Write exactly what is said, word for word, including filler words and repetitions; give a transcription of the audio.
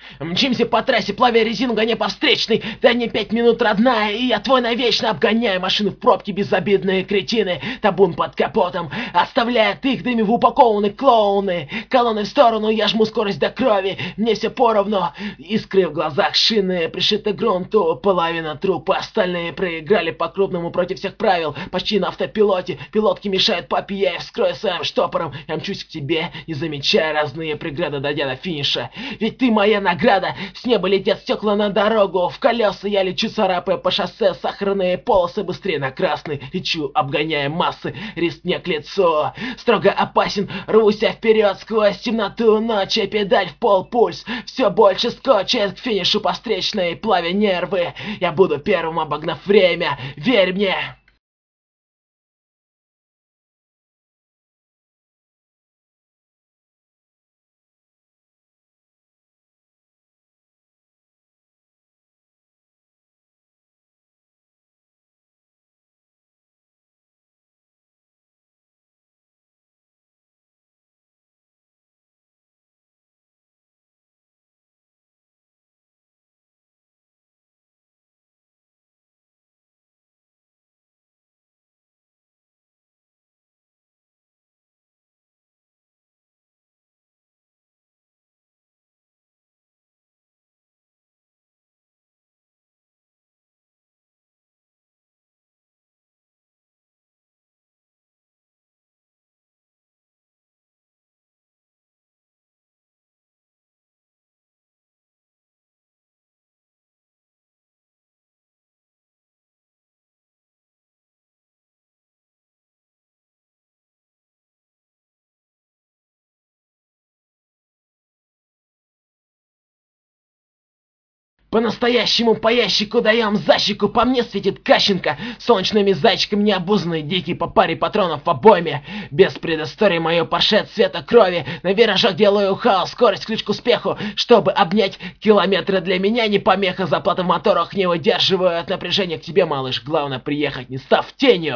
Мчимся по трассе, плавя резину, гоня по встречной. Дай мне пять минут, родная, и я твой навечно обгоняю. Машины в пробке, безобидные кретины. Табун под капотом, оставляет их дыми в упакованные клоуны. Колонны в сторону, я жму скорость до крови. Мне все поровну, искры в глазах, шины пришиты к грунту. Половина трупа, остальные проиграли по-крупному против всех правил. Почти на автопилоте, пилотки мешают папе, я их вскрою своим штопором. Я мчусь к тебе, не замечая разные преграды, дойдя до финиша. Ведь ты моя награда. С неба летят стекла на дорогу, в колеса я лечу, царапая по шоссе сахарные полосы, быстрее на красный лечу, обгоняя массы, риск мне к лицу, строго опасен, рвусь я вперед сквозь темноту ночи, педаль в пол, пульс все больше скотчет к финишу по встречной, плавя нервы, я буду первым, обогнав время, верь мне. По-настоящему по ящику даем защику, по мне светит Кащенко, солнечными зайчиками необузанный, дикий, по паре патронов в обойме. Без предыстории мою парше цвета крови, на виражах делаю хаос, скорость ключ к успеху, чтобы обнять километры для меня не помеха, заплаты в моторах не выдерживают напряжения к тебе, малыш, главное приехать, не став тенью.